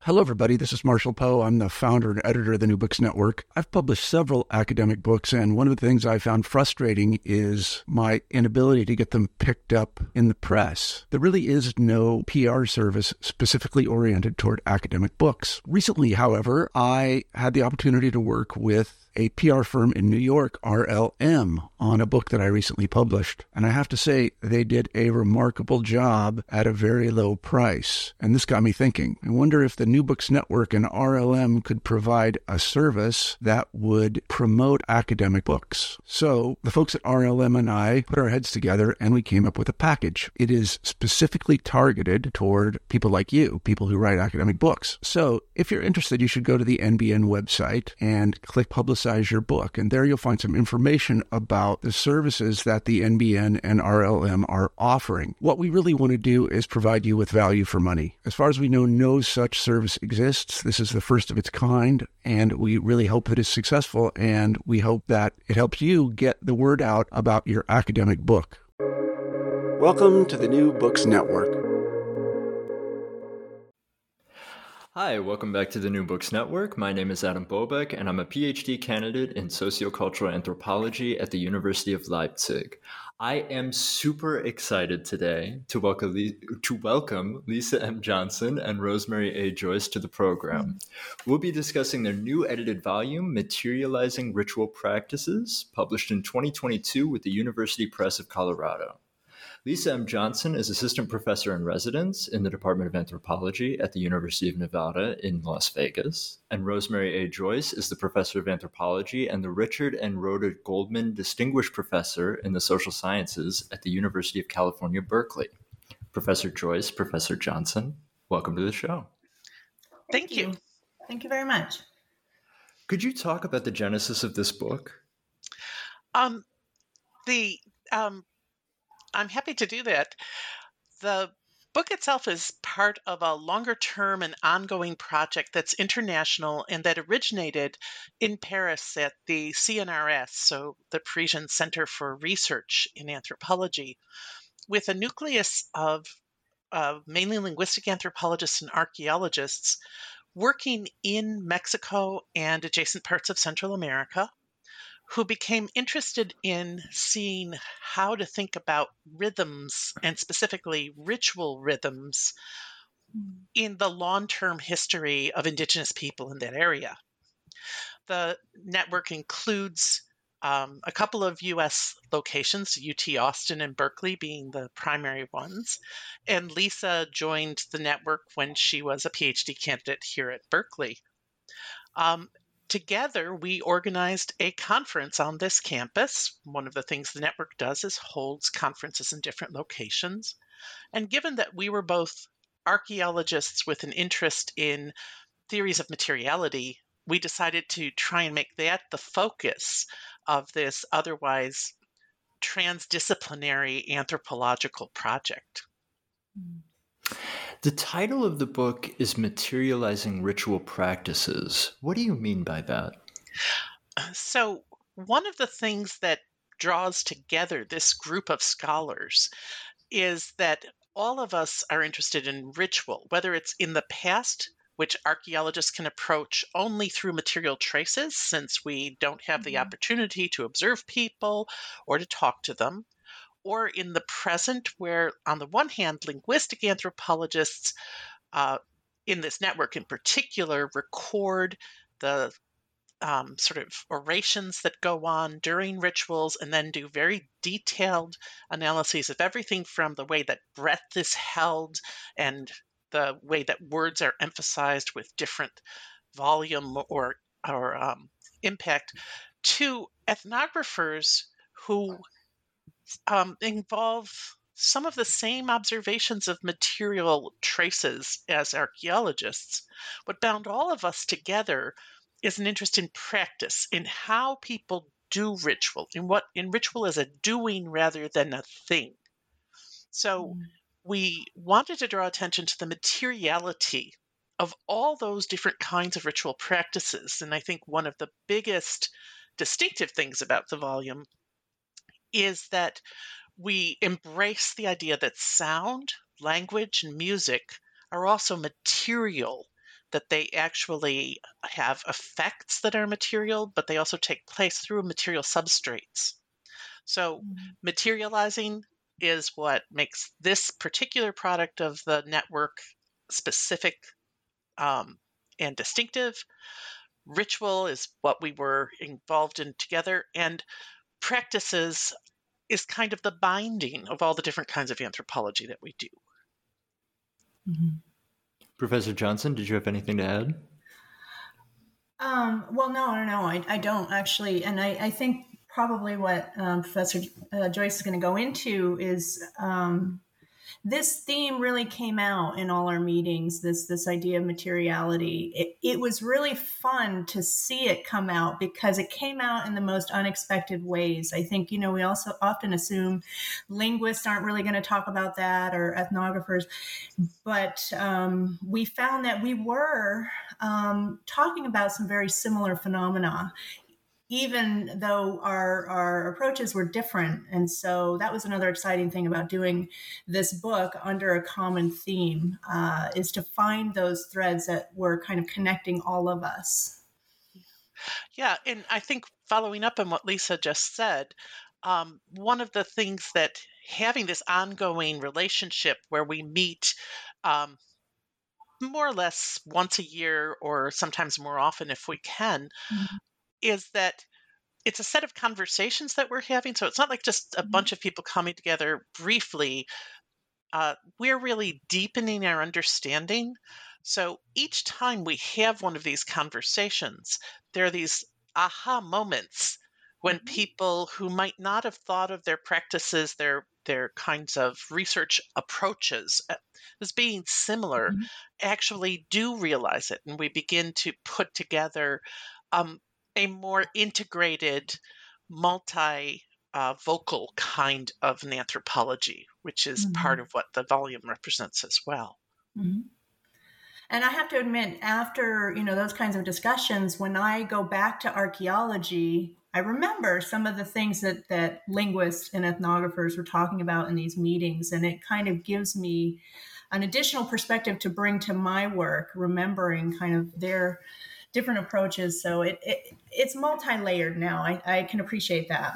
Hello, everybody. This is Marshall Poe. I'm the founder and editor of the New Books Network. I've published several academic books, and one of the things I found frustrating is my inability to get them picked up in the press. There really is no PR service specifically oriented toward academic books. Recently, however, I had the opportunity to work with a PR firm in New York, RLM, on a book that I recently published. And I have to say, they did a remarkable job at a very low price. And this got me thinking. I wonder if the New Books Network and RLM could provide a service that would promote academic books. So the folks at RLM and I put our heads together and we came up with a package. It is specifically targeted toward people like you, people who write academic books. So if you're interested, you should go to the NBN website and click Publicize Your Book. And there you'll find some information about the services that the NBN and RLM are offering. What we really want to do is provide you with value for money. As far as we know, no such service exists. This is the first of its kind, and we really hope that it's successful, and we hope that it helps you get the word out about your academic book. Welcome to the New Books Network. Hi, welcome back to the New Books Network. My name is Adam Bobeck, and I'm a PhD candidate in sociocultural anthropology at the University of Leipzig. I am super excited today to welcome Lisa M. Johnson and Rosemary A. Joyce to the program. We'll be discussing their new edited volume, Materializing Ritual Practices, published in 2022 with the University Press of Colorado. Lisa M. Johnson is assistant professor in residence in the Department of Anthropology at the University of Nevada in Las Vegas. And Rosemary A. Joyce is the professor of anthropology and the Richard and Rhoda Goldman Distinguished Professor in the Social Sciences at the University of California, Berkeley. Professor Joyce, Professor Johnson, welcome to the show. Thank you. Thank you very much. Could you talk about the genesis of this book? I'm happy to do that. The book itself is part of a longer-term and ongoing project that's international and that originated in Paris at the CNRS, so the Parisian Center for Research in Anthropology, with a nucleus of mainly linguistic anthropologists and archaeologists working in Mexico and adjacent parts of Central America, who became interested in seeing how to think about rhythms, and specifically ritual rhythms, in the long-term history of indigenous people in that area. The network includes a couple of U.S. locations, UT Austin and Berkeley being the primary ones, and Lisa joined the network when she was a PhD candidate here at Berkeley. Together, we organized a conference on this campus. One of the things the network does is holds conferences in different locations. And given that we were both archaeologists with an interest in theories of materiality, we decided to try and make that the focus of this otherwise transdisciplinary anthropological project. The title of the book is Materializing Ritual Practices. What do you mean by that? So, one of the things that draws together this group of scholars is that all of us are interested in ritual, whether it's in the past, which archaeologists can approach only through material traces, since we don't have the opportunity to observe people or to talk to them, or in the present, where, on the one hand, linguistic anthropologists in this network in particular record the sort of orations that go on during rituals and then do very detailed analyses of everything from the way that breath is held and the way that words are emphasized with different volume or impact, to ethnographers who involve some of the same observations of material traces as archaeologists. What bound all of us together is an interest in practice, in how people do ritual, in ritual as a doing rather than a thing. So we wanted to draw attention to the materiality of all those different kinds of ritual practices. And I think one of the biggest distinctive things about the volume is that we embrace the idea that sound, language, and music are also material that they actually have effects that are material, but they also take place through material substrates. So materializing is what makes this particular product of the network specific and distinctive. Ritual is what we were involved in together, and practices is kind of the binding of all the different kinds of anthropology that we do. Professor Johnson, did you have anything to add? Well, no, I don't actually. And I think probably what Professor Joyce is going to go into is this theme really came out in all our meetings, this idea of materiality. It was really fun to see it come out because it came out in the most unexpected ways. I think, we also often assume linguists aren't really going to talk about that, or ethnographers, but we found that we were talking about some very similar phenomena, even though our approaches were different. And so that was another exciting thing about doing this book under a common theme, is to find those threads that were kind of connecting all of us. Yeah, and I think following up on what Lisa just said, one of the things that having this ongoing relationship where we meet more or less once a year, or sometimes more often if we can, is that it's a set of conversations that we're having. So it's not like just a bunch of people coming together briefly. We're really deepening our understanding. So each time we have one of these conversations, there are these aha moments when people who might not have thought of their practices, their kinds of research approaches as being similar, actually do realize it. And we begin to put together a more integrated, multi-vocal kind of an anthropology, which is part of what the volume represents as well. And I have to admit, after those kinds of discussions, when I go back to archaeology, I remember some of the things that linguists and ethnographers were talking about in these meetings, and it kind of gives me an additional perspective to bring to my work, remembering kind of their different approaches. So it's multi-layered now. I can appreciate that.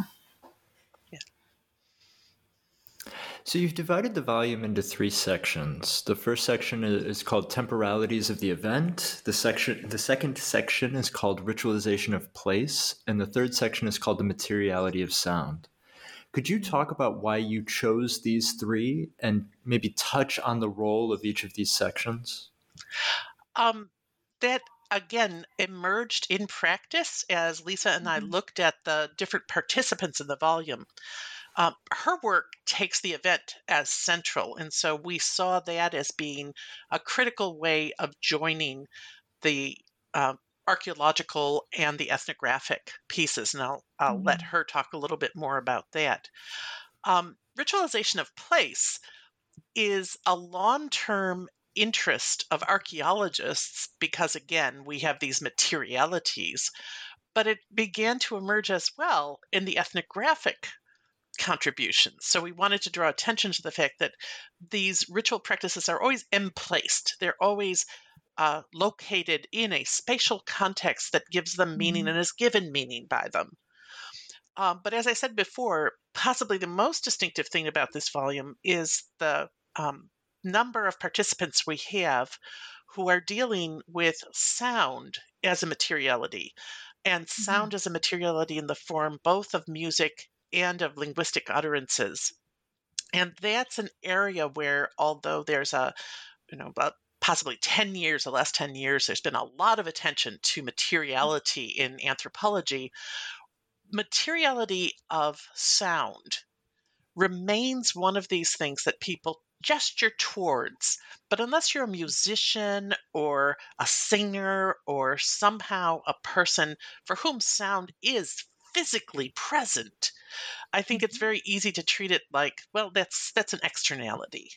So you've divided the volume into 3 sections. The first section is called Temporalities of the Event. The second section is called Ritualization of Place. And the third section is called The Materiality of Sound. Could you talk about why you chose these 3 and maybe touch on the role of each of these sections? That, again, emerged in practice as Lisa and I looked at the different participants in the volume. Her work takes the event as central, and so we saw that as being a critical way of joining the archaeological and the ethnographic pieces, and I'll let her talk a little bit more about that. Ritualization of place is a long-term interest of archaeologists because, again, we have these materialities, but it began to emerge as well in the ethnographic contributions. So we wanted to draw attention to the fact that these ritual practices are always emplaced. They're always located in a spatial context that gives them meaning and is given meaning by them. But as I said before, possibly the most distinctive thing about this volume is the number of participants we have who are dealing with sound as a materiality, and sound as a materiality in the form both of music and of linguistic utterances. And that's an area where, although there's about possibly 10 years, the last 10 years, there's been a lot of attention to materiality in anthropology. Materiality of sound remains one of these things that people gesture towards. But unless you're a musician or a singer or somehow a person for whom sound is physically present, I think it's very easy to treat it like, well, that's an externality.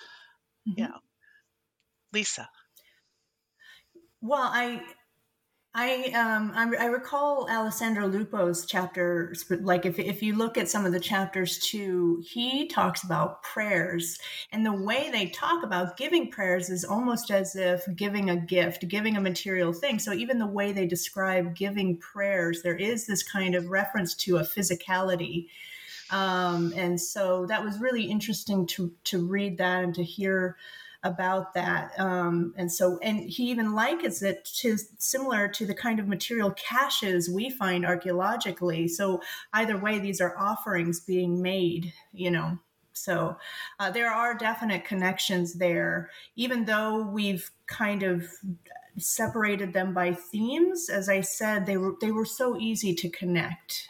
Yeah. Lisa. Well, I recall Alessandro Lupo's chapter. Like if you look at some of the chapters too, he talks about prayers, and the way they talk about giving prayers is almost as if giving a gift, giving a material thing. So even the way they describe giving prayers, there is this kind of reference to a physicality. And so that was really interesting to read that and to hear about that. And he even likens it to similar to the kind of material caches we find archaeologically. So either way, these are offerings being made, So there are definite connections there, even though we've kind of separated them by themes. As I said, they were so easy to connect.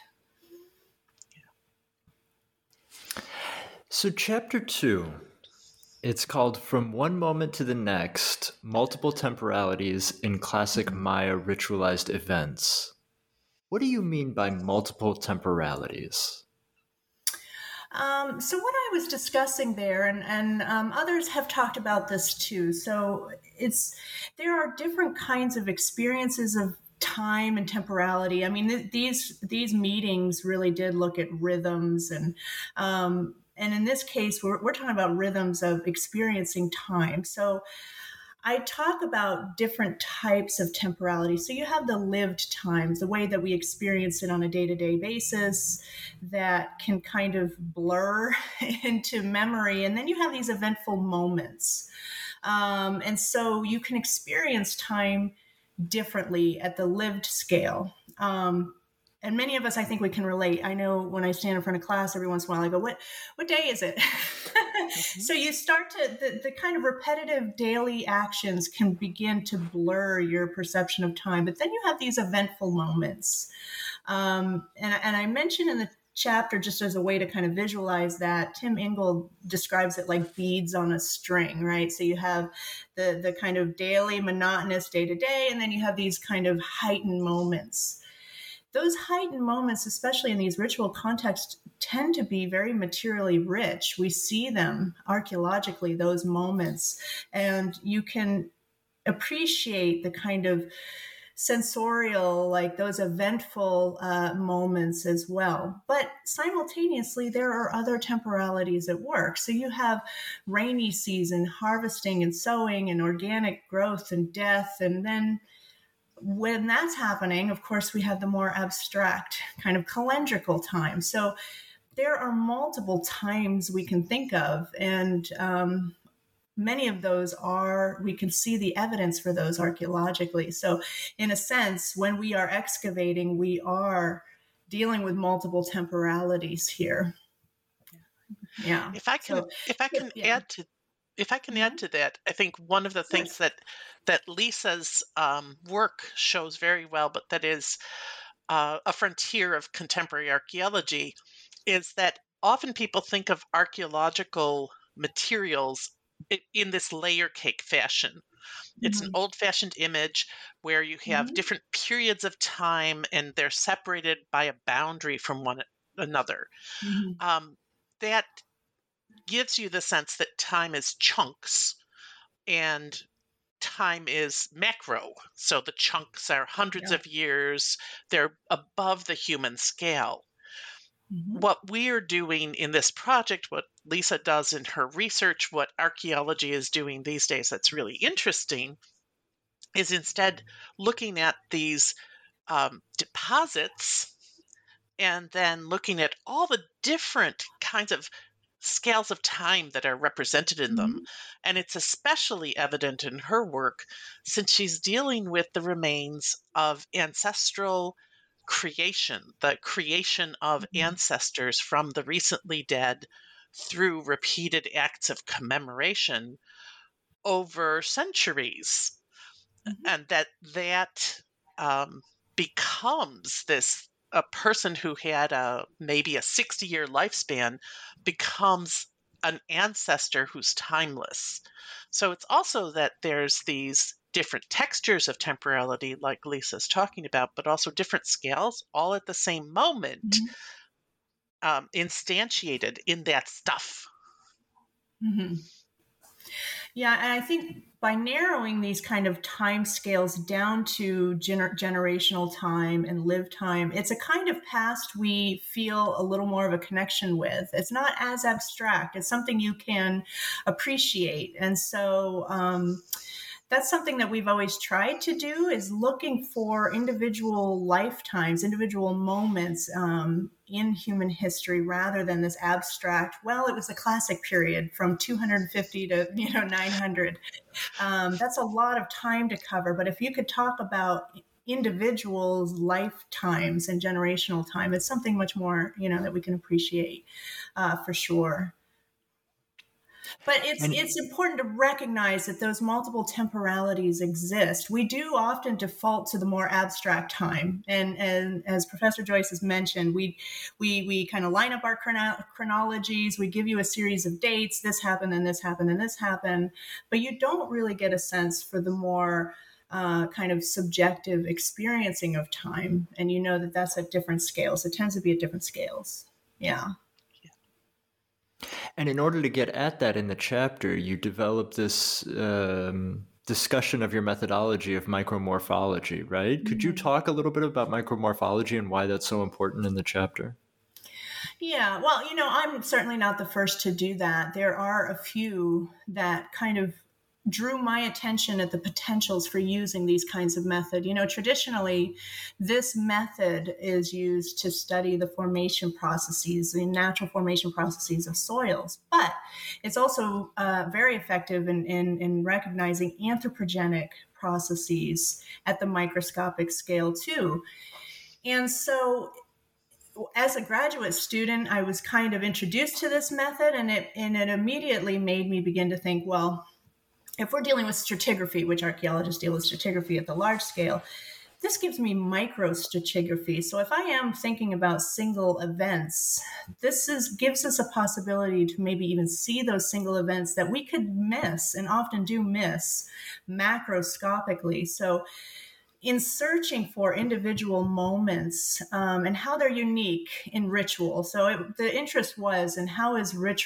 So chapter 2, it's called From One Moment to the Next, Multiple Temporalities in Classic Maya Ritualized Events. What do you mean by multiple temporalities? So what I was discussing there, and others have talked about this too. So there are different kinds of experiences of time and temporality. I mean, these meetings really did look at rhythms, and in this case, we're talking about rhythms of experiencing time. So I talk about different types of temporality. So you have the lived times, the way that we experience it on a day-to-day basis that can kind of blur into memory. And then you have these eventful moments. And so you can experience time differently at the lived scale. And many of us, I think we can relate. I know when I stand in front of class every once in a while, I go, what day is it? Mm-hmm. So you start the kind of repetitive daily actions can begin to blur your perception of time. But then you have these eventful moments. And I mentioned in the chapter, just as a way to kind of visualize that, Tim Ingold describes it like beads on a string, right? So you have the kind of daily monotonous day to day, and then you have these kind of heightened moments. Those heightened moments, especially in these ritual contexts, tend to be very materially rich. We see them archaeologically, those moments, and you can appreciate the kind of sensorial, like those eventful moments as well. But simultaneously, there are other temporalities at work. So you have rainy season, harvesting and sowing and organic growth and death, and then when that's happening, of course, we have the more abstract kind of calendrical time. So there are multiple times we can think of, and many of those we can see the evidence for those archaeologically. So in a sense, when we are excavating, we are dealing with multiple temporalities here. Yeah. If I can add to that, I think one of the things that Lisa's work shows very well, but that is a frontier of contemporary archaeology, is that often people think of archaeological materials in this layer cake fashion. Mm-hmm. It's an old-fashioned image where you have different periods of time and they're separated by a boundary from one another. Mm-hmm. That gives you the sense that time is chunks and time is macro. So the chunks are hundreds of years. They're above the human scale. Mm-hmm. What we're doing in this project, what Lisa does in her research, what archaeology is doing these days that's really interesting, is instead looking at these deposits and then looking at all the different kinds of scales of time that are represented in them. And it's especially evident in her work since she's dealing with the remains of ancestral creation, the creation of ancestors from the recently dead through repeated acts of commemoration over centuries. And that becomes this, a person who had maybe a 60-year lifespan becomes an ancestor who's timeless. So it's also that there's these different textures of temporality, like Lisa's talking about, but also different scales, all at the same moment, instantiated in that stuff. Mm-hmm. Yeah, and I think by narrowing these kind of time scales down to generational time and live time, it's a kind of past we feel a little more of a connection with. It's not as abstract. It's something you can appreciate. And so that's something that we've always tried to do, is looking for individual lifetimes, individual moments in human history, rather than this abstract, well, it was a classic period from 250 to 900. That's a lot of time to cover. But if you could talk about individuals' lifetimes and generational time, it's something much more, that we can appreciate for sure. But it's important to recognize that those multiple temporalities exist. We do often default to the more abstract time, and as Professor Joyce has mentioned, we kind of line up our chronologies. We give you a series of dates. This happened, and this happened, and this happened. But you don't really get a sense for the more kind of subjective experiencing of time, and that's at different scales. It tends to be at different scales. Yeah. And in order to get at that in the chapter, you develop this discussion of your methodology of micromorphology, right? Mm-hmm. Could you talk a little bit about micromorphology and why that's so important in the chapter? Yeah, well, I'm certainly not the first to do that. There are a few that kind of drew my attention at the potentials for using these kinds of method. Traditionally, this method is used to study the formation processes, the natural formation processes of soils, but it's also very effective in recognizing anthropogenic processes at the microscopic scale too. And so as a graduate student, I was kind of introduced to this method, and it immediately made me begin to think, well, if we're dealing with stratigraphy, which archaeologists deal with stratigraphy at the large scale, this gives me microstratigraphy. So if I am thinking about single events, gives us a possibility to maybe even see those single events that we could miss, and often do miss, macroscopically. So in searching for individual moments and how they're unique in ritual. So the interest was in how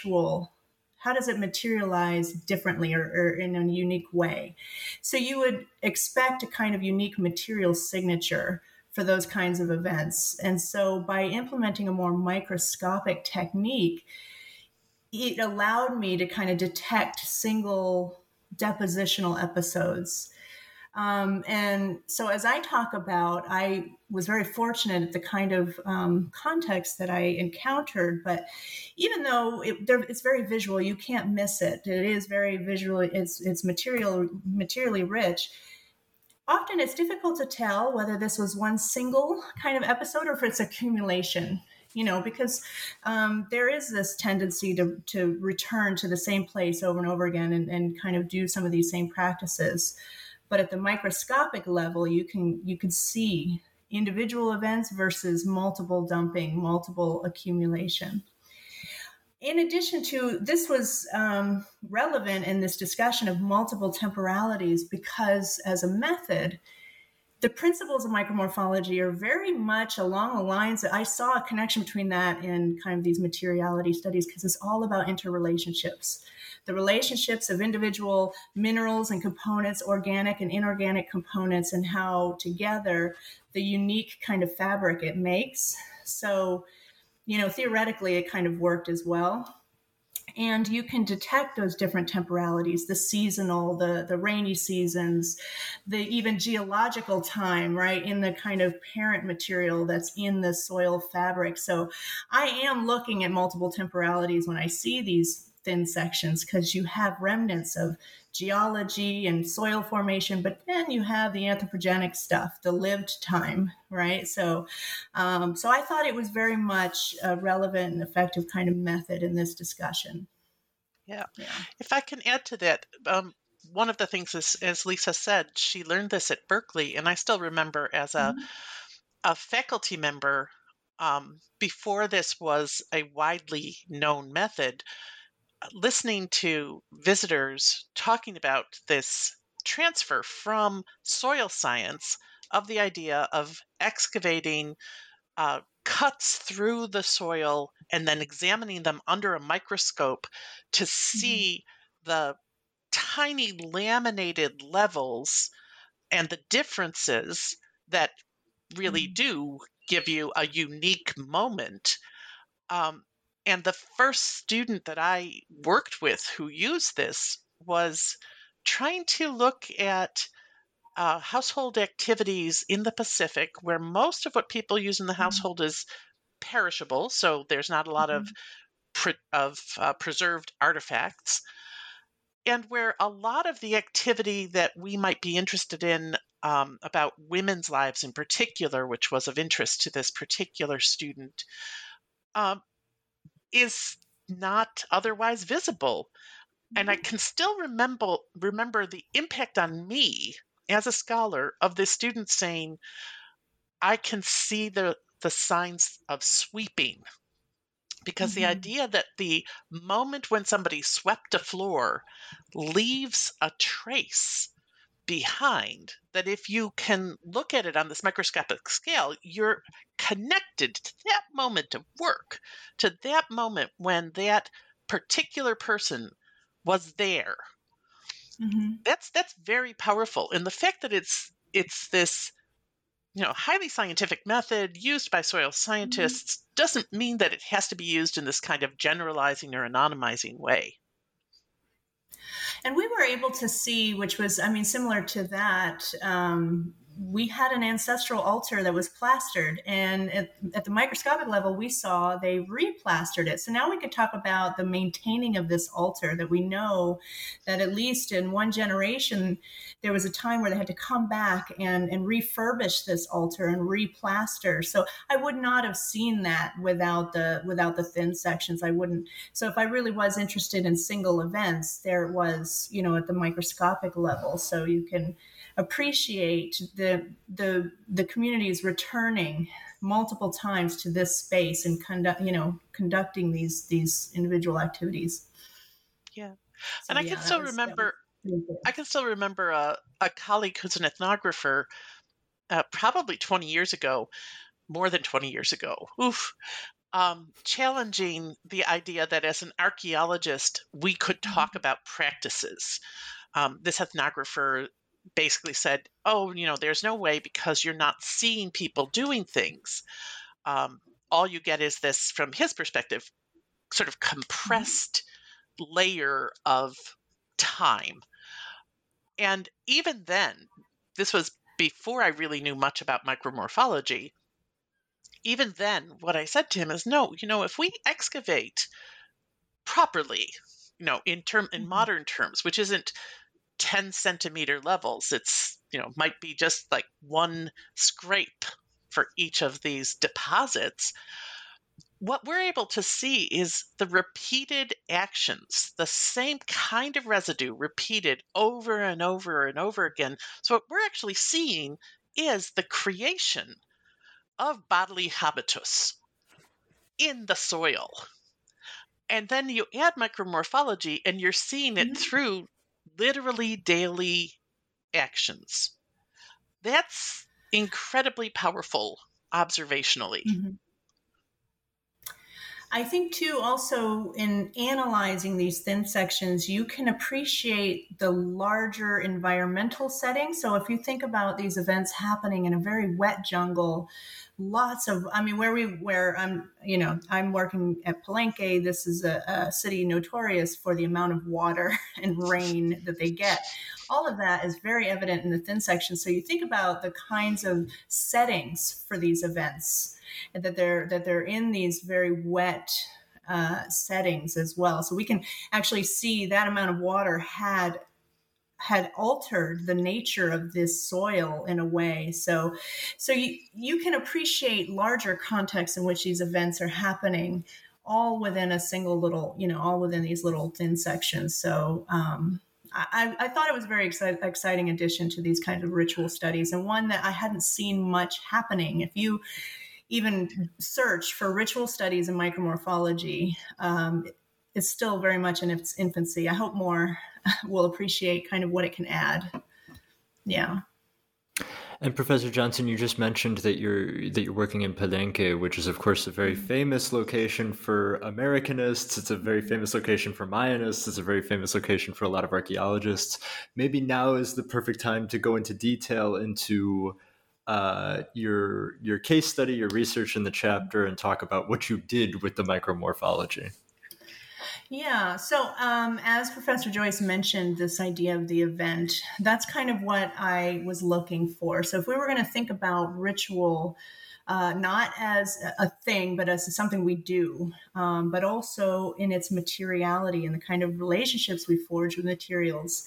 does it materialize differently or in a unique way? So you would expect a kind of unique material signature for those kinds of events. And so by implementing a more microscopic technique, it allowed me to kind of detect single depositional episodes. And so as I talk about, I was very fortunate at the kind of context that I encountered, but even though it's very visual, you can't miss it. It is very visual. It's materially rich. Often it's difficult to tell whether this was one single kind of episode or if it's accumulation, because there is this tendency to return to the same place over and over again and kind of do some of these same practices. But at the microscopic level, you can see individual events versus multiple dumping, multiple accumulation. In addition to, this was relevant in this discussion of multiple temporalities because as a method, the principles of micromorphology are very much along the lines that I saw a connection between that and kind of these materiality studies, because it's all about interrelationships. The relationships of individual minerals and components, organic and inorganic components, and how together the unique kind of fabric it makes. So, theoretically, it kind of worked as well. And you can detect those different temporalities, the seasonal, the rainy seasons, the even geological time, right, in the kind of parent material that's in the soil fabric. So I am looking at multiple temporalities when I see these thin sections, because you have remnants of geology and soil formation, but then you have the anthropogenic stuff, the lived time, right? So I thought it was very much a relevant and effective kind of method in this discussion. Yeah. If I can add to that, one of the things is, as Lisa said, she learned this at Berkeley, and I still remember as a faculty member, before this was a widely known method, listening to visitors talking about this transfer from soil science of the idea of excavating cuts through the soil and then examining them under a microscope to see the tiny laminated levels and the differences that really do give you a unique moment. And the first student that I worked with who used this was trying to look at household activities in the Pacific, where most of what people use in the household is perishable, so there's not a lot of preserved artifacts, and where a lot of the activity that we might be interested in about women's lives in particular, which was of interest to this particular student, is not otherwise visible. And I can still remember the impact on me as a scholar of this student saying, I can see the signs of sweeping. Because the idea that the moment when somebody swept a floor leaves a trace behind, that if you can look at it on this microscopic scale, you're connected to that moment of work, to that moment when that particular person was there. That's very powerful. And the fact that it's this highly scientific method used by soil scientists doesn't mean that it has to be used in this kind of generalizing or anonymizing way. And we were able to see, which was, similar to that, we had an ancestral altar that was plastered, and at the microscopic level, we saw they replastered it. So now we could talk about the maintaining of this altar, that we know that at least in one generation, there was a time where they had to come back and refurbish this altar and replaster. So I would not have seen that without the thin sections. I wouldn't. So if I really was interested in single events, there it was, at the microscopic level. So you can appreciate the communities returning multiple times to this space and conducting these individual activities. Yeah. So, and I can still remember a colleague who's an ethnographer, probably 20 years ago, more than 20 years ago, challenging the idea that as an archaeologist, we could talk about practices. This ethnographer basically said, there's no way, because you're not seeing people doing things. All you get is this, from his perspective, sort of compressed layer of time. And even then, this was before I really knew much about micromorphology. Even then, what I said to him is, no, if we excavate properly, in modern terms, which isn't 10 centimeter levels, it's, might be just like one scrape for each of these deposits. What we're able to see is the repeated actions, the same kind of residue repeated over and over and over again. So what we're actually seeing is the creation of bodily habitus in the soil. And then you add micromorphology and you're seeing it through literally daily actions. That's incredibly powerful observationally. I think too, also in analyzing these thin sections, you can appreciate the larger environmental setting. So if you think about these events happening in a very wet jungle, lots of, where I'm working at Palenque. This is a city notorious for the amount of water and rain that they get. All of that is very evident in the thin section. So you think about the kinds of settings for these events, and that they're in these very wet settings as well. So we can actually see that amount of water had altered the nature of this soil in a way. So you can appreciate larger contexts in which these events are happening, all within a single little, all within these little thin sections. So I thought it was a very exciting addition to these kinds of ritual studies, and one that I hadn't seen much happening. If you even search for ritual studies in micromorphology, it's still very much in its infancy. I hope more will appreciate kind of what it can add. Yeah. And Professor Johnson, you just mentioned that you're working in Palenque, which is of course a very famous location for Americanists. It's a very famous location for Mayanists. It's a very famous location for a lot of archaeologists. Maybe now is the perfect time to go into detail into your case study, your research in the chapter, and talk about what you did with the micromorphology. Yeah. So, as Professor Joyce mentioned, this idea of the event, that's kind of what I was looking for. So, if we were going to think about ritual, not as a thing, but as something we do, but also in its materiality and the kind of relationships we forge with materials.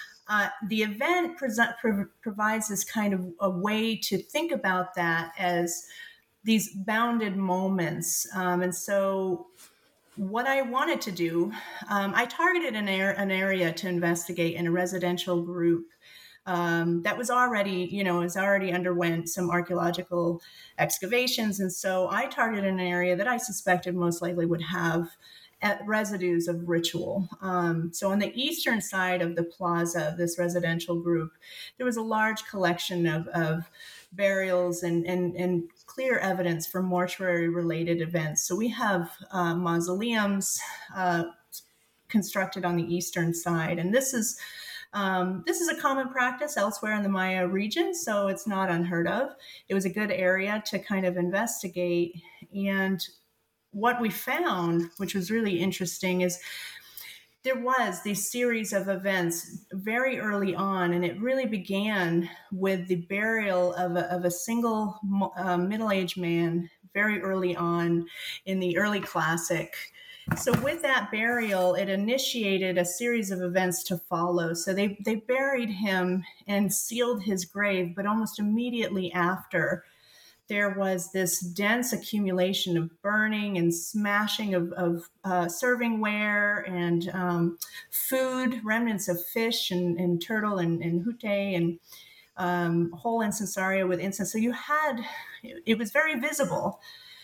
The event provides this kind of a way to think about that as these bounded moments. And so what I wanted to do, I targeted an area to investigate in a residential group that was already, underwent some archaeological excavations. And so I targeted an area that I suspected most likely would have residues of ritual. So on the eastern side of the plaza of this residential group, there was a large collection of burials and clear evidence for mortuary-related events. So we have mausoleums constructed on the eastern side, and this is a common practice elsewhere in the Maya region, so it's not unheard of. It was a good area to kind of investigate, and what we found, which was really interesting, is there was this series of events very early on, and it really began with the burial of a single middle-aged man very early on in the early Classic. So with that burial, it initiated a series of events to follow. So they buried him and sealed his grave, but almost immediately after, there was this dense accumulation of burning and smashing of servingware and food, remnants of fish and turtle and hute and whole incensaria with incense. So it was very visible.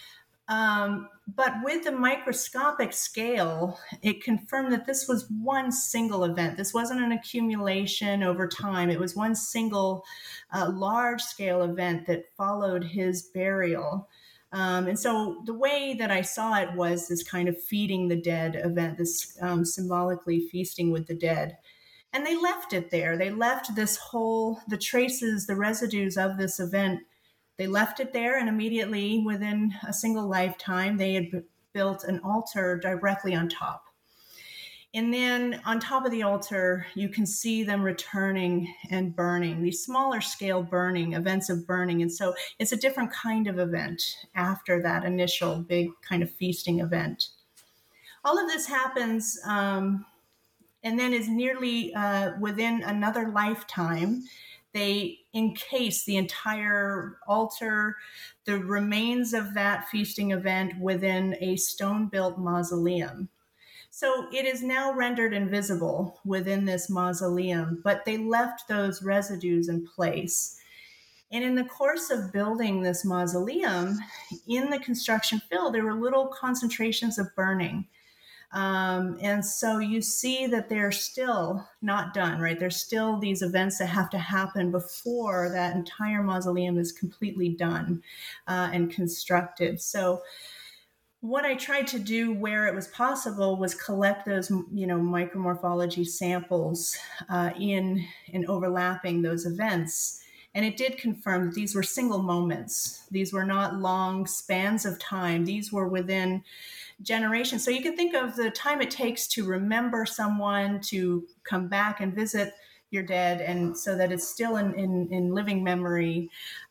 But with the microscopic scale, it confirmed that this was one single event. This wasn't an accumulation over time. It was one single large-scale event that followed his burial. And so the way that I saw it was this kind of feeding the dead event, this symbolically feasting with the dead. And they left it there. They left the traces, the residues of this event. They left it there, and immediately within a single lifetime, they had built an altar directly on top. And then on top of the altar, you can see them returning and burning, these smaller scale burning, events of burning. And so it's a different kind of event after that initial big kind of feasting event. All of this happens and then is nearly within another lifetime. They encase the entire altar, the remains of that feasting event within a stone-built mausoleum. So it is now rendered invisible within this mausoleum, but they left those residues in place. And in the course of building this mausoleum, in the construction field, there were little concentrations of burning. And so you see that they're still not done, right? There's still these events that have to happen before that entire mausoleum is completely done and constructed. So what I tried to do where it was possible was collect those, micromorphology samples in overlapping those events. And it did confirm that these were single moments. These were not long spans of time. These were within generations. So you can think of the time it takes to remember someone, to come back and visit your dead, and so that it's still in living memory.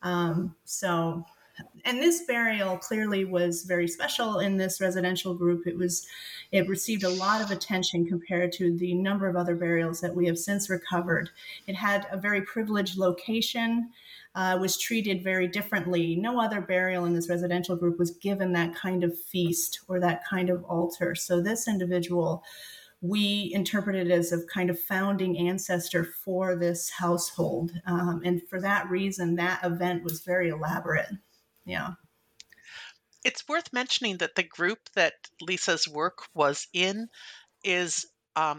And this burial clearly was very special in this residential group. It received a lot of attention compared to the number of other burials that we have since recovered. It had a very privileged location, was treated very differently. No other burial in this residential group was given that kind of feast or that kind of altar. So this individual, we interpreted as a kind of founding ancestor for this household. And for that reason, that event was very elaborate. Yeah. It's worth mentioning that the group that Lisa's work was in is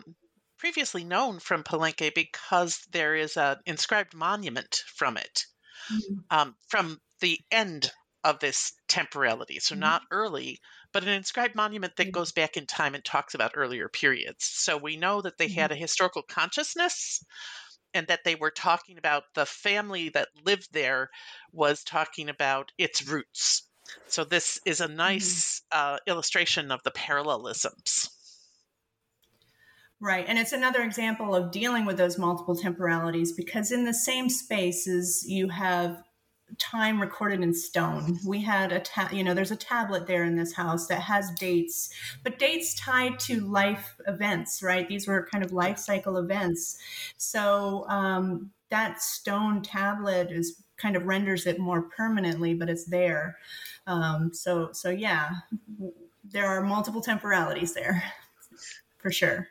previously known from Palenque because there is an inscribed monument from it. from the end of this temporality. So not early, but an inscribed monument that goes back in time and talks about earlier periods. So we know that they had a historical consciousness, and that they were talking about the family that lived there was talking about its roots. So this is a nice illustration of the parallelisms. Right. And it's another example of dealing with those multiple temporalities, because in the same spaces you have time recorded in stone. We had there's a tablet there in this house that has dates, but dates tied to life events, right? These were kind of life cycle events. So that stone tablet is kind of renders it more permanently, but it's there. So yeah, there are multiple temporalities there for sure.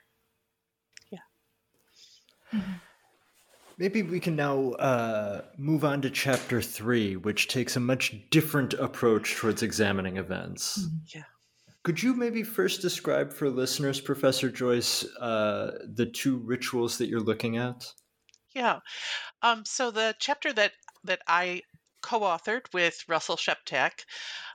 Maybe we can now move on to Chapter 3, which takes a much different approach towards examining events. Yeah. Could you maybe first describe for listeners, Professor Joyce, the two rituals that you're looking at? Yeah. So the chapter that I co-authored with Russell Sheptak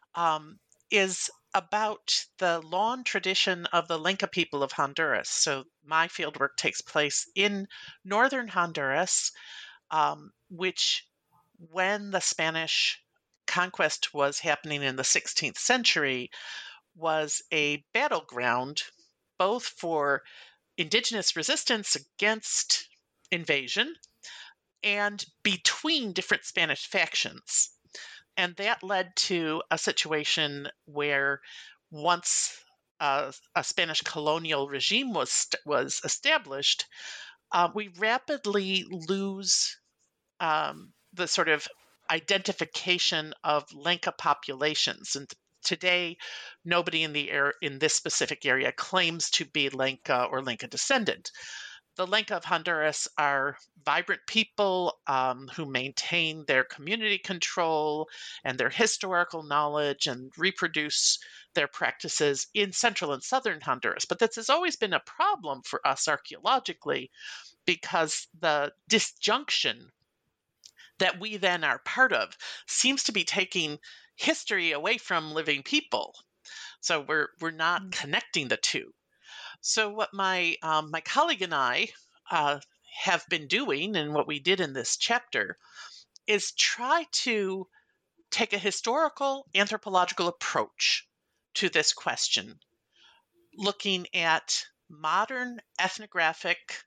is about the long tradition of the Lenca people of Honduras. So my fieldwork takes place in northern Honduras, which, when the Spanish conquest was happening in the 16th century, was a battleground both for indigenous resistance against invasion and between different Spanish factions. And that led to a situation where, once a Spanish colonial regime was established, we rapidly lose the sort of identification of Lenca populations. And today, nobody in this specific area claims to be Lenca or Lenca descendant. The Lenca of Honduras are vibrant people who maintain their community control and their historical knowledge and reproduce their practices in central and southern Honduras. But this has always been a problem for us archaeologically, because the disjunction that we then are part of seems to be taking history away from living people. So we're not connecting the two. So what my colleague and I have been doing, and what we did in this chapter, is try to take a historical anthropological approach to this question, looking at modern ethnographic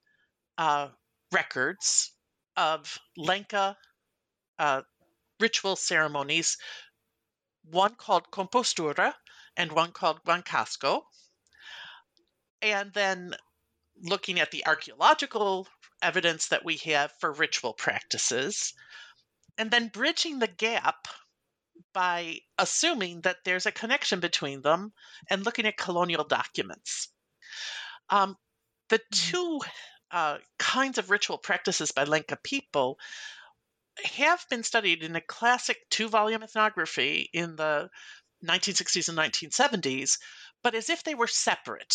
records of Lenca ritual ceremonies, one called Compostura and one called Huancasco, and then looking at the archaeological evidence that we have for ritual practices, and then bridging the gap by assuming that there's a connection between them and looking at colonial documents. The two kinds of ritual practices by Lenca people have been studied in a classic 2-volume ethnography in the 1960s and 1970s, but as if they were separate.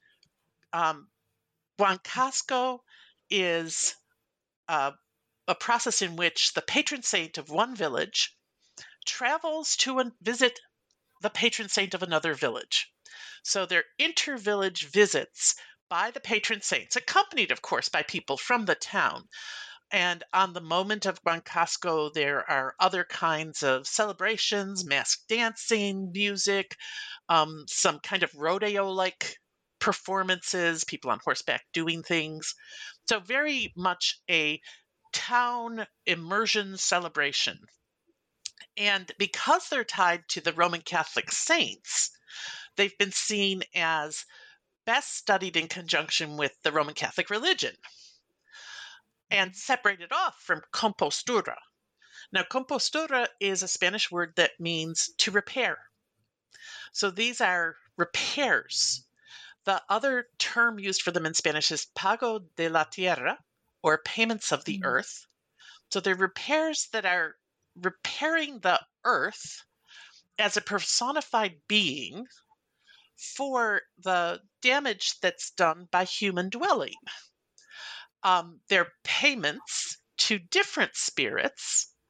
Huancasco is a process in which the patron saint of one village travels to visit the patron saint of another village. So they're inter-village visits by the patron saints, accompanied, of course, by people from the town. And on the moment of Huancasco, there are other kinds of celebrations, masked dancing, music, some kind of rodeo-like performances, people on horseback doing things. So very much a town immersion celebration. And because they're tied to the Roman Catholic saints, they've been seen as best studied in conjunction with the Roman Catholic religion and separated off from compostura. Now, compostura is a Spanish word that means to repair. So these are repairs. The other term used for them in Spanish is pago de la tierra, or payments of the earth. So they're repairs that are repairing the earth as a personified being for the damage that's done by human dwelling. They're payments to different spirits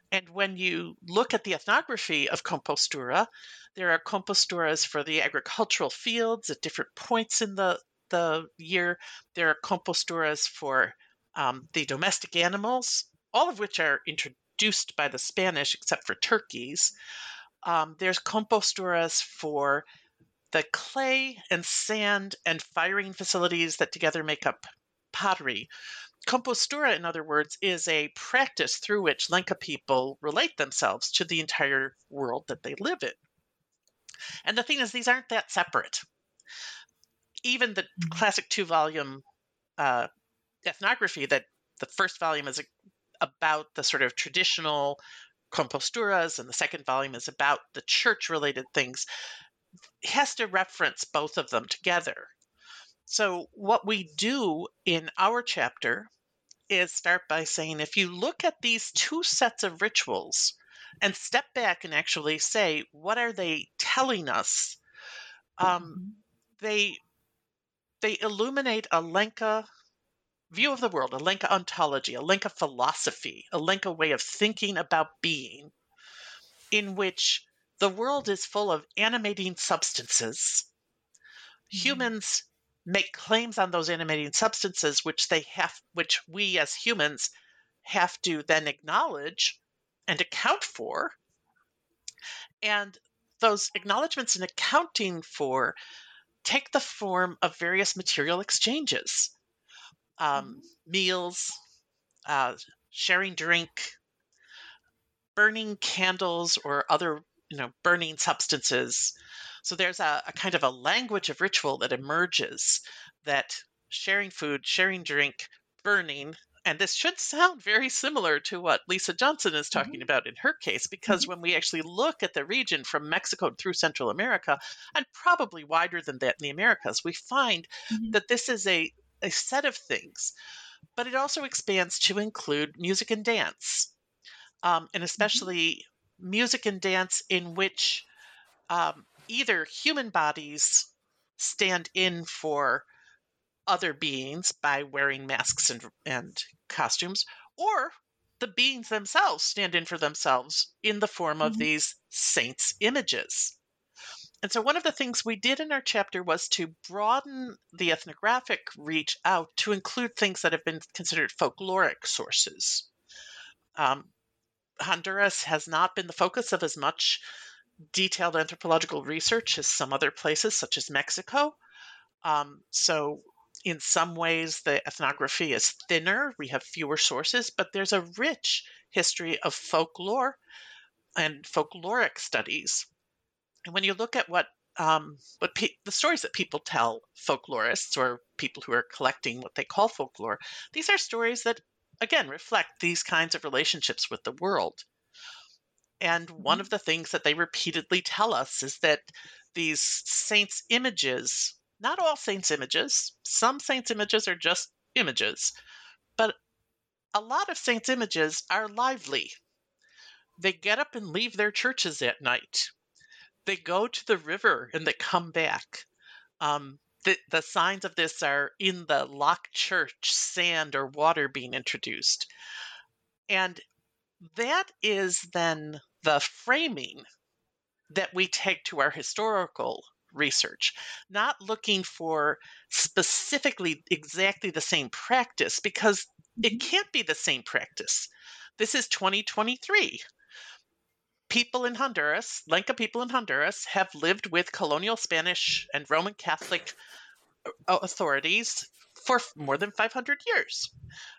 And when you look at the ethnography of Compostura, there are composturas for the agricultural fields at different points in the year. There are composturas for the domestic animals, all of which are introduced by the Spanish, except for turkeys. There's composturas for the clay and sand and firing facilities that together make up pottery. Compostura, in other words, is a practice through which Lenca people relate themselves to the entire world that they live in. And the thing is, these aren't that separate. Even the classic 2-volume ethnography, that the first volume is about the sort of traditional composturas, and the second volume is about the church-related things, has to reference both of them together. So what we do in our chapter is start by saying, if you look at these two sets of rituals and step back and actually say, what are they telling us? They illuminate a Lenca view of the world, a Lenca ontology, a Lenca philosophy, a Lenca way of thinking about being, in which the world is full of animating substances. Humans make claims on those animating substances, which we as humans have to then acknowledge and account for. And those acknowledgments and accounting for take the form of various material exchanges, meals, sharing drink, burning candles or other burning substances. So there's a kind of a language of ritual that emerges, that sharing food, sharing drink, burning, and this should sound very similar to what Lisa Johnson is talking about in her case, because when we actually look at the region from Mexico through Central America, and probably wider than that in the Americas, we find that this is a set of things, but it also expands to include music and dance, and especially music and dance in which either human bodies stand in for other beings by wearing masks and costumes, or the beings themselves stand in for themselves in the form of these saints' images. And so one of the things we did in our chapter was to broaden the ethnographic reach out to include things that have been considered folkloric sources. Honduras has not been the focus of as much detailed anthropological research as some other places, such as Mexico. So in some ways, the ethnography is thinner. We have fewer sources, but there's a rich history of folklore and folkloric studies. And when you look at the stories that people tell, folklorists or people who are collecting what they call folklore, these are stories that, again, reflect these kinds of relationships with the world. And one of the things that they repeatedly tell us is that these saints' images, not all saints' images, some saints' images are just images, but a lot of saints' images are lively. They get up and leave their churches at night. They go to the river and they come back. The signs of this are in the locked church, sand or water being introduced. And that is then the framing that we take to our historical research, not looking for specifically exactly the same practice, because it can't be the same practice. This is 2023. People in Honduras, Lenca people in Honduras, have lived with colonial Spanish and Roman Catholic authorities for more than 500 years.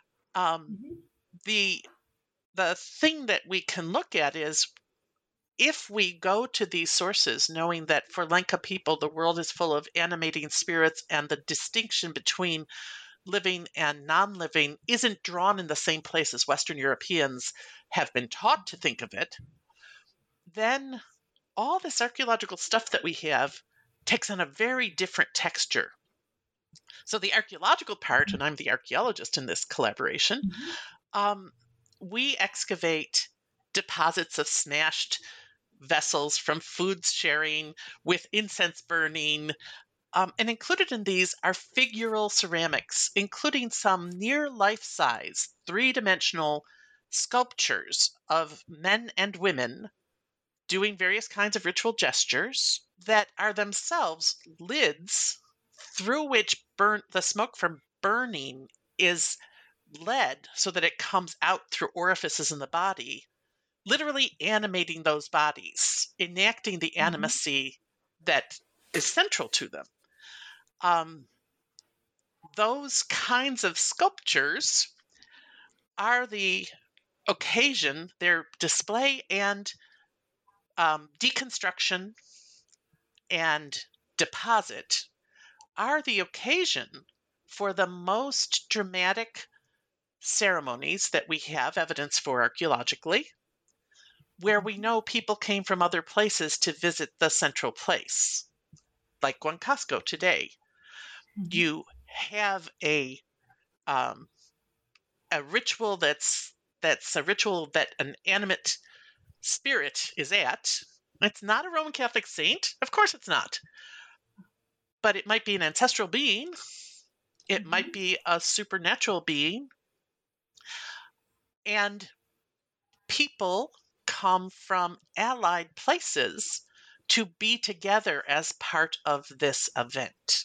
The thing that we can look at is, if we go to these sources knowing that for Lenca people, the world is full of animating spirits and the distinction between living and non-living isn't drawn in the same place as Western Europeans have been taught to think of it, then all this archaeological stuff that we have takes on a very different texture. So the archaeological part, and I'm the archaeologist in this collaboration, we excavate deposits of smashed vessels from food sharing with incense burning. And included in these are figural ceramics, including some near life-size, 3-dimensional sculptures of men and women doing various kinds of ritual gestures that are themselves lids through which the smoke from burning is led so that it comes out through orifices in the body, literally animating those bodies, enacting the animacy that is central to them. Those kinds of sculptures are the occasion, their display and deconstruction and deposit are the occasion for the most dramatic ceremonies that we have evidence for archaeologically, where we know people came from other places to visit the central place, like Huancasco today. You have a ritual that's a ritual that an animate spirit is at. It's not a Roman Catholic saint, of course it's not, but it might be an ancestral being. It might be a supernatural being, and people come from allied places to be together as part of this event.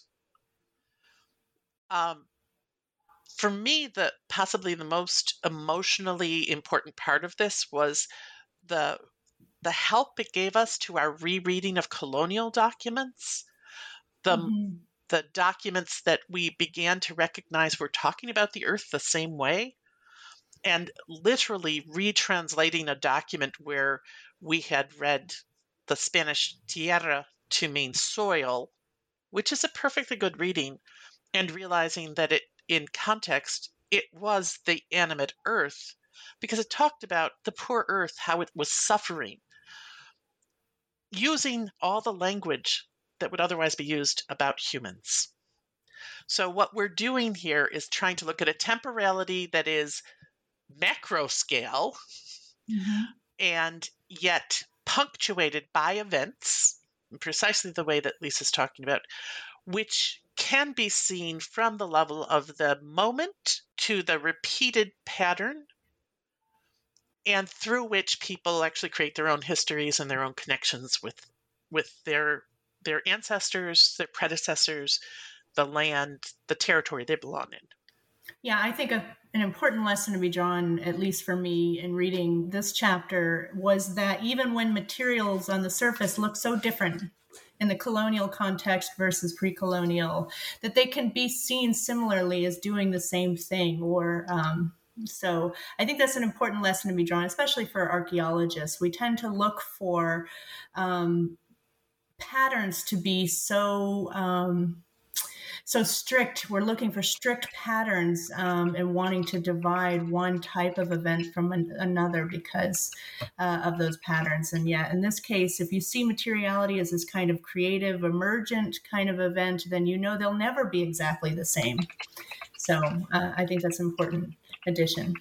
For me, possibly the most emotionally important part of this was the help it gave us to our rereading of colonial documents, the documents that we began to recognize were talking about the earth the same way, and literally retranslating a document where we had read the Spanish tierra to mean soil, which is a perfectly good reading, and realizing that in context, it was the animate earth, because it talked about the poor earth, how it was suffering, using all the language that would otherwise be used about humans. So what we're doing here is trying to look at a temporality that is macro scale, and yet punctuated by events, precisely the way that Lisa's talking about, which can be seen from the level of the moment to the repeated pattern, and through which people actually create their own histories and their own connections with their ancestors, their predecessors, the land, the territory they belong in. Yeah, I think an important lesson to be drawn, at least for me, in reading this chapter was that even when materials on the surface look so different in the colonial context versus pre-colonial, that they can be seen similarly as doing the same thing. So I think that's an important lesson to be drawn, especially for archaeologists. We tend to look for patterns to be so strict. We're looking for strict patterns and wanting to divide one type of event from another because of those patterns. And yet, in this case, if you see materiality as this kind of creative, emergent kind of event, then you know they'll never be exactly the same. So I think that's an important addition.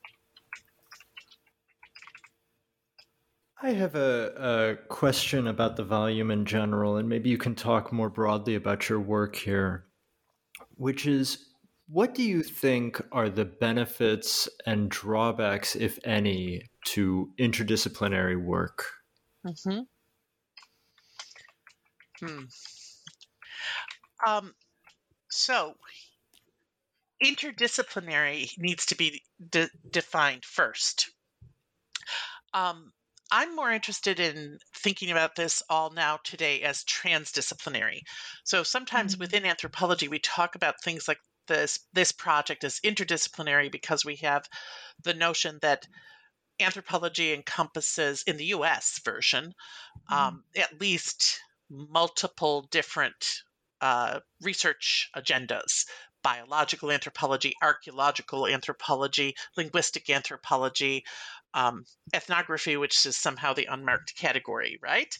I have a question about the volume in general, and maybe you can talk more broadly about your work here, which is, what do you think are the benefits and drawbacks, if any, to interdisciplinary work? So interdisciplinary needs to be defined first. I'm more interested in thinking about this all now today as transdisciplinary. So sometimes within anthropology, we talk about things like this project as interdisciplinary because we have the notion that anthropology encompasses, in the US version, at least multiple different research agendas: biological anthropology, archaeological anthropology, linguistic anthropology, ethnography, which is somehow the unmarked category, right?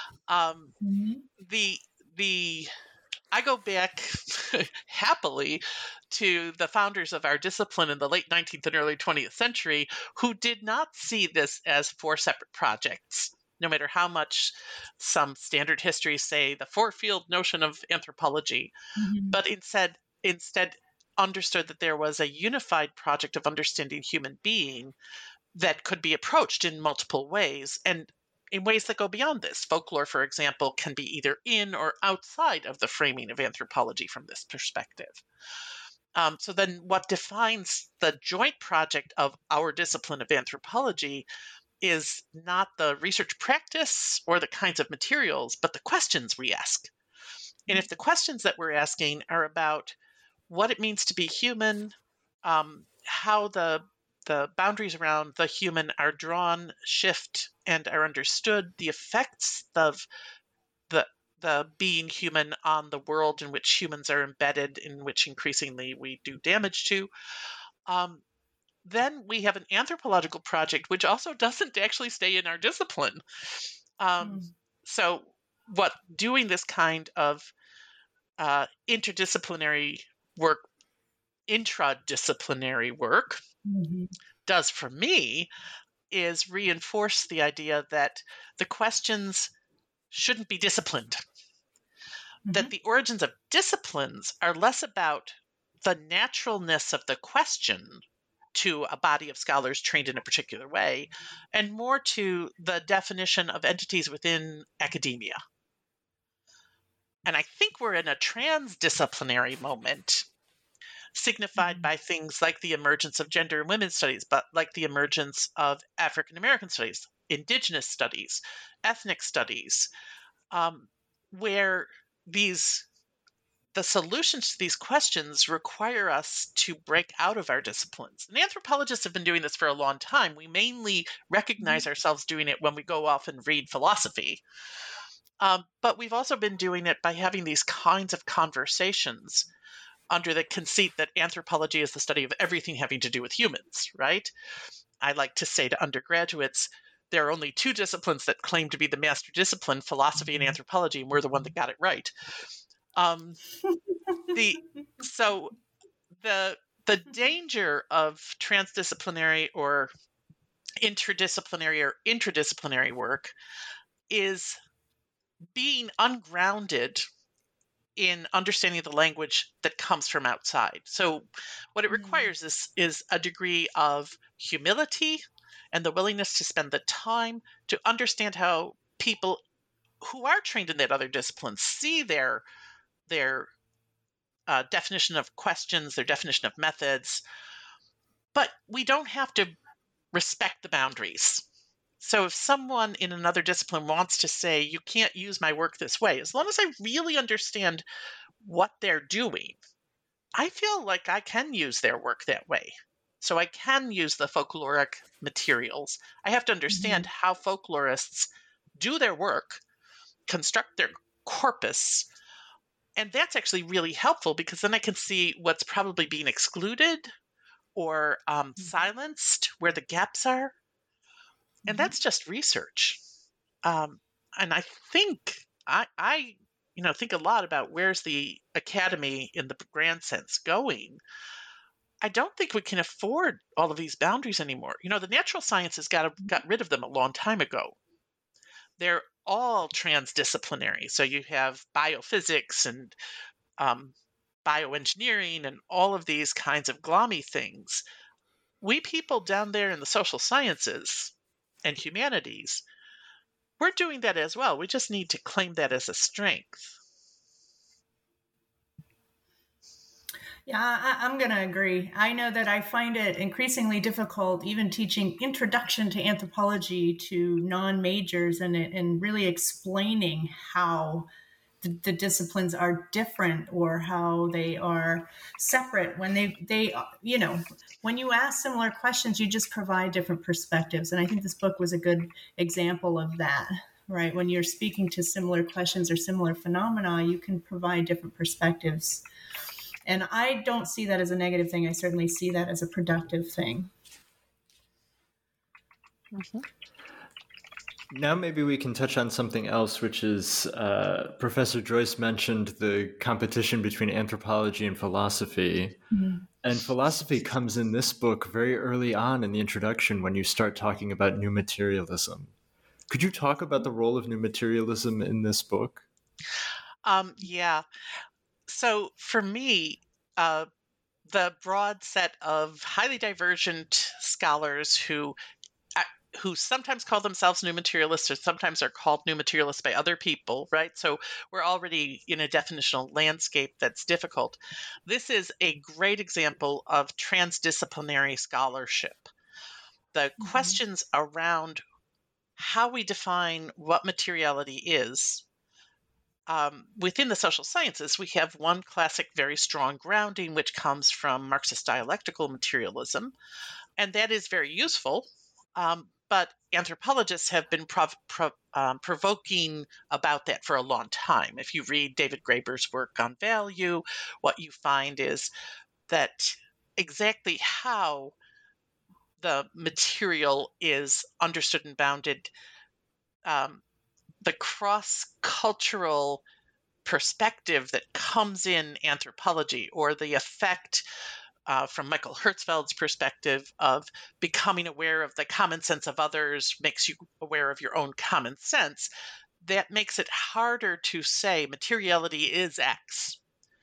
I go back happily to the founders of our discipline in the late 19th and early 20th century, who did not see this as 4 separate projects, no matter how much some standard histories say the 4-field notion of anthropology, but instead understood that there was a unified project of understanding human being that could be approached in multiple ways, and in ways that go beyond this. Folklore, for example, can be either in or outside of the framing of anthropology from this perspective. So then what defines the joint project of our discipline of anthropology is not the research practice or the kinds of materials, but the questions we ask. And if the questions that we're asking are about what it means to be human, how the boundaries around the human are drawn, shift, and are understood, the effects of the being human on the world in which humans are embedded, in which increasingly we do damage to, then we have an anthropological project which also doesn't actually stay in our discipline. So what doing this kind of interdisciplinary work, intradisciplinary work, does for me is reinforce the idea that the questions shouldn't be disciplined. That the origins of disciplines are less about the naturalness of the question to a body of scholars trained in a particular way, and more to the definition of entities within academia. And I think we're in a transdisciplinary moment, signified by things like the emergence of gender and women's studies, but like the emergence of African American studies, indigenous studies, ethnic studies, where the solutions to these questions require us to break out of our disciplines. And anthropologists have been doing this for a long time. We mainly recognize ourselves doing it when we go off and read philosophy. But we've also been doing it by having these kinds of conversations under the conceit that anthropology is the study of everything having to do with humans, right? I like to say to undergraduates, there are only two disciplines that claim to be the master discipline, philosophy and anthropology, and we're the one that got it right. The danger of transdisciplinary or interdisciplinary or intradisciplinary work is being ungrounded in understanding the language that comes from outside. So what it requires is a degree of humility and the willingness to spend the time to understand how people who are trained in that other discipline see their definition of questions, their definition of methods. But we don't have to respect the boundaries. So if someone in another discipline wants to say, you can't use my work this way, as long as I really understand what they're doing, I feel like I can use their work that way. So I can use the folkloric materials. I have to understand how folklorists do their work, construct their corpus. And that's actually really helpful because then I can see what's probably being excluded or silenced, where the gaps are. And that's just research. And I think I think a lot about where's the academy in the grand sense going. I don't think we can afford all of these boundaries anymore. The natural sciences got rid of them a long time ago. They're all transdisciplinary. So you have biophysics and bioengineering and all of these kinds of glommy things. We people down there in the social sciences and humanities, we're doing that as well. We just need to claim that as a strength. Yeah, I'm going to agree. I know that I find it increasingly difficult even teaching introduction to anthropology to non-majors and really explaining how the disciplines are different or how they are separate. When they when you ask similar questions, you just provide different perspectives. And I think this book was a good example of that, right? When you're speaking to similar questions or similar phenomena, you can provide different perspectives. And I don't see that as a negative thing. I certainly see that as a productive thing. Now maybe we can touch on something else, which is Professor Joyce mentioned the competition between anthropology and philosophy. And philosophy comes in this book very early on in the introduction when you start talking about new materialism. Could you talk about the role of new materialism in this book? Yeah. So for me, the broad set of highly divergent scholars who sometimes call themselves new materialists or sometimes are called new materialists by other people, right? So we're already in a definitional landscape that's difficult. This is a great example of transdisciplinary scholarship. The questions around how we define what materiality is. Within the social sciences, we have one classic, very strong grounding, which comes from Marxist dialectical materialism, and that is very useful. But anthropologists have been provoking about that for a long time. If you read David Graeber's work on value, what you find is that exactly how the material is understood and bounded, the cross-cultural perspective that comes in anthropology, or the effect from Michael Hertzfeld's perspective of becoming aware of the common sense of others makes you aware of your own common sense, that makes it harder to say materiality is X.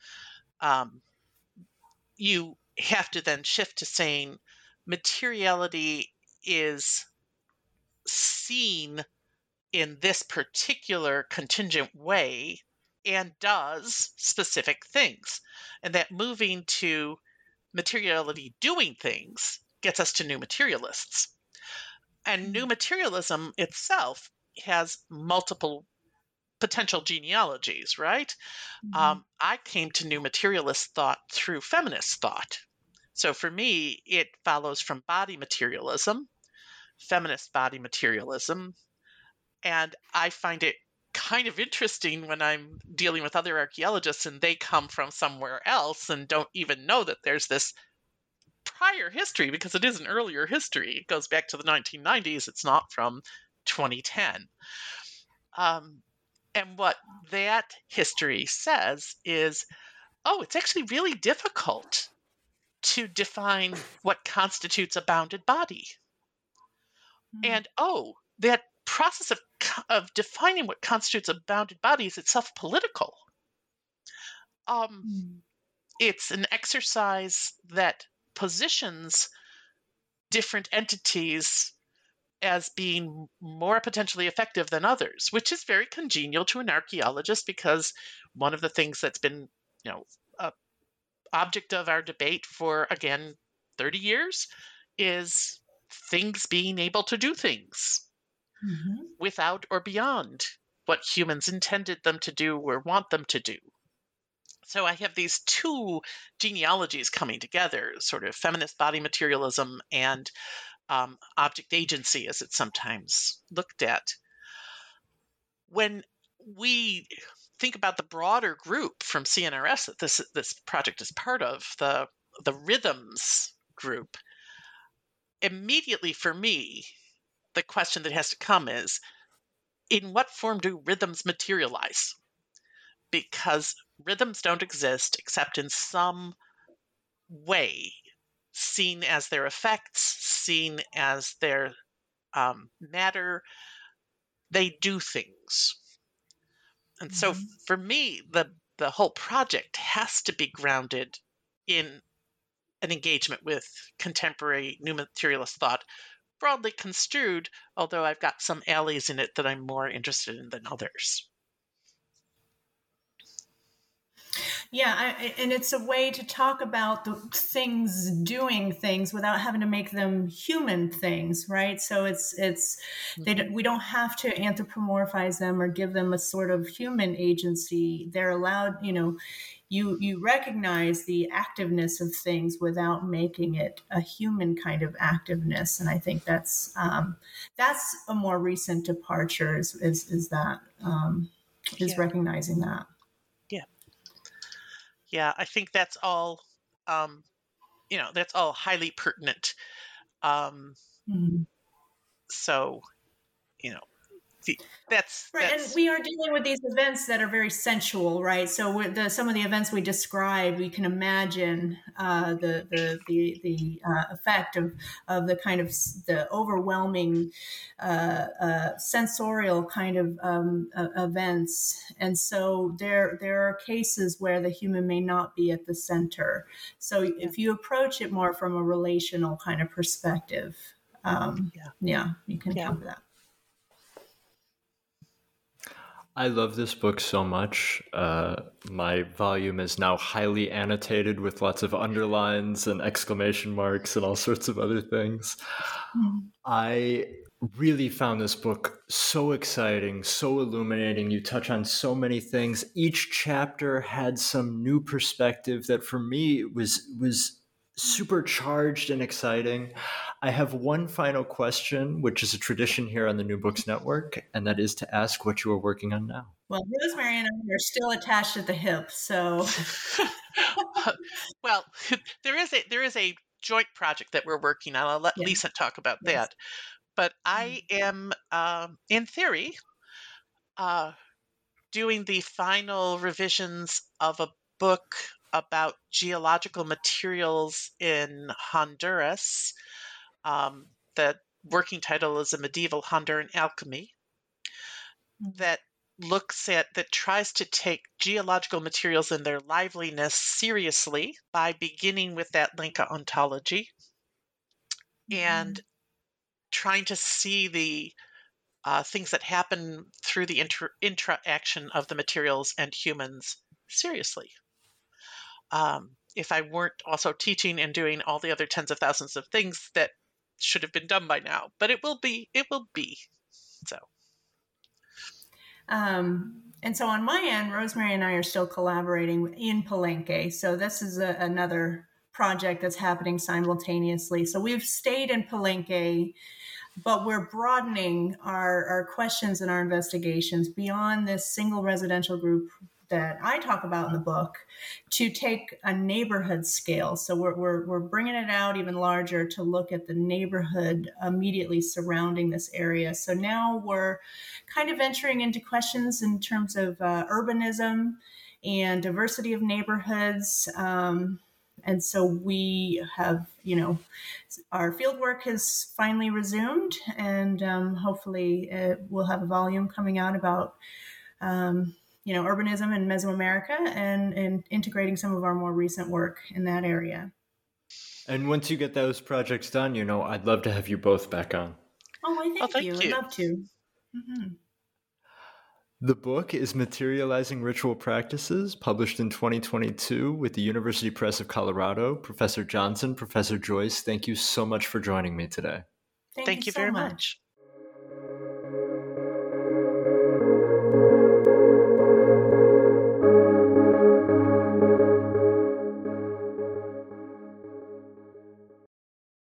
You have to then shift to saying materiality is seen in this particular contingent way and does specific things. And that moving to materiality doing things gets us to new materialists. And new materialism itself has multiple potential genealogies, right? I came to new materialist thought through feminist thought. So for me, it follows from body materialism, feminist body materialism, and I find it kind of interesting when I'm dealing with other archaeologists and they come from somewhere else and don't even know that there's this prior history, because it is an earlier history. It goes back to the 1990s. It's not from 2010. And what that history says is, it's actually really difficult to define what constitutes a bounded body. And that process of defining what constitutes a bounded body is itself political. It's an exercise that positions different entities as being more potentially effective than others, which is very congenial to an archaeologist, because one of the things that's been, a object of our debate for, again, 30 years is things being able to do things without or beyond what humans intended them to do or want them to do. So I have these two genealogies coming together, sort of feminist body materialism and object agency, as it's sometimes looked at. When we think about the broader group from CNRS that this project is part of, the rhythms group, immediately for me, the question that has to come is, in what form do rhythms materialize? Because rhythms don't exist except in some way, seen as their effects, seen as their matter. They do things. And so for me, the whole project has to be grounded in an engagement with contemporary new materialist thought, broadly construed, although I've got some alleys in it that I'm more interested in than others. Yeah, and it's a way to talk about the things doing things without having to make them human things, right? So we don't have to anthropomorphize them or give them a sort of human agency. They're allowed, you recognize the activeness of things without making it a human kind of activeness, and I think that's a more recent departure. Is recognizing that. Yeah, I think that's all, that's all highly pertinent. So, That's right, and we are dealing with these events that are very sensual, right? So with some of the events we describe, we can imagine the effect of the kind of the overwhelming sensorial kind of events, and so there are cases where the human may not be at the center. So if you approach it more from a relational kind of perspective, you can come to that. I love this book so much. My volume is now highly annotated with lots of underlines and exclamation marks and all sorts of other things. I really found this book so exciting, so illuminating. You touch on so many things. Each chapter had some new perspective that for me was supercharged and exciting. I have one final question, which is a tradition here on the New Books Network, and that is to ask what you are working on now. Well, Rosemary and I are still attached at the hip, so. Well, there is a joint project that we're working on. I'll let Lisa talk about that. But I am, in theory, doing the final revisions of a book about geological materials in Honduras. The working title is A Medieval Honduran Alchemy, that tries to take geological materials and their liveliness seriously by beginning with that Lenca ontology and trying to see the things that happen through the interaction of the materials and humans seriously. If I weren't also teaching and doing all the other tens of thousands of things that should have been done by now, but it will be. So. And so on my end, Rosemary and I are still collaborating in Palenque. So this is another project that's happening simultaneously. So we've stayed in Palenque, but we're broadening our questions and our investigations beyond this single residential group that I talk about in the book to take a neighborhood scale. So we're bringing it out even larger to look at the neighborhood immediately surrounding this area. So now we're kind of venturing into questions in terms of urbanism and diversity of neighborhoods. And so we have, our field work has finally resumed, and hopefully we'll have a volume coming out about urbanism in Mesoamerica and integrating some of our more recent work in that area. And once you get those projects done, I'd love to have you both back on. Oh, thank you. I'd love to. Mm-hmm. The book is Materializing Ritual Practices, published in 2022 with the University Press of Colorado. Professor Johnson, Professor Joyce, thank you so much for joining me today. Thank you very much.